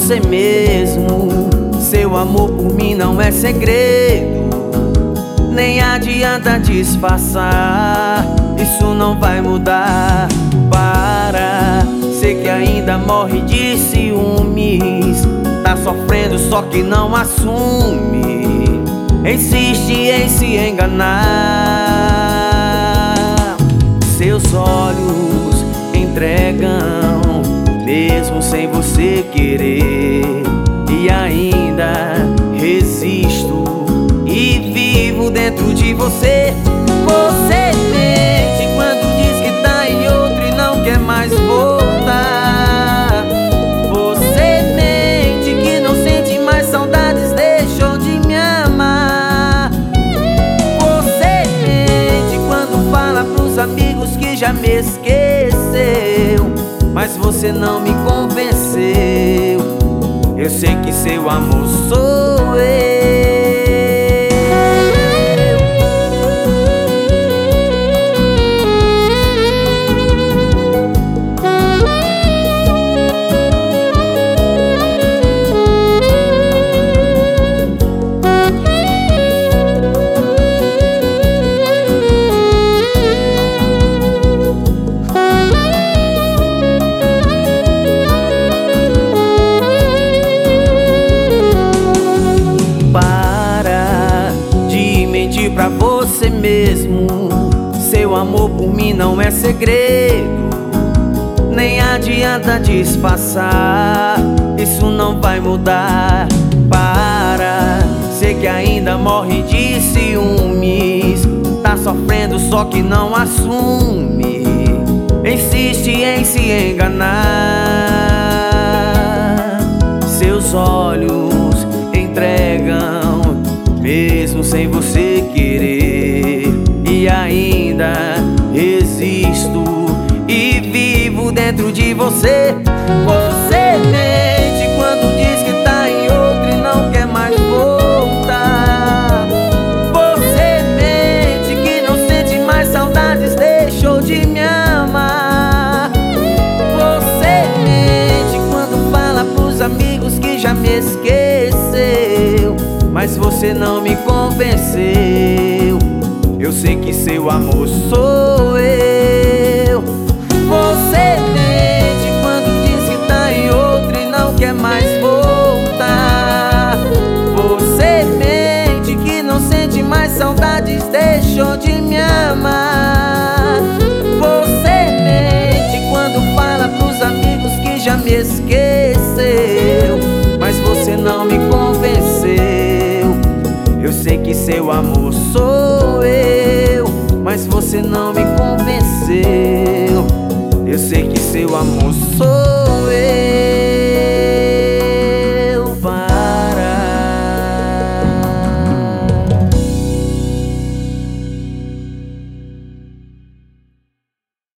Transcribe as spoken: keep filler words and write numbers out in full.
você mesmo. Seu amor por mim não é segredo, nem adianta disfarçar, isso não vai mudar. Para, sei que ainda morre de ciúmes, tá sofrendo só que não assume, insiste em se enganar. Seus olhos entregam, mesmo sem você querer, e ainda resisto e vivo dentro de você. Você mente quando diz que tá em outro e não quer mais voltar. Você mente que não sente mais saudades, deixou de me amar. Você mente quando fala pros amigos que já me esqueceu, mas você não me convenceu. Eu sei que seu amor sou eu. Pra você mesmo, seu amor por mim não é segredo, nem adianta disfarçar, isso não vai mudar. Para, sei que ainda morre de ciúmes, tá sofrendo só que não assume, insiste em se enganar. Seus olhos entregam, mesmo sem você querer, e ainda resisto e vivo dentro de você. Você mente quando diz que tá em outro e não quer mais voltar. Você mente que não sente mais saudades, deixou de me amar. Você mente quando fala pros amigos que já me esqueceu, mas você não me convenceu. Eu sei que seu amor sou eu. Você mente quando diz que tá em outro e não quer mais voltar. Você mente que não sente mais saudades, deixou de me amar. Você mente quando fala pros amigos que já me esqueceu, mas você não me convenceu. Eu sei que seu amor sou eu, mas você não me convenceu. Eu sei que seu amor sou eu.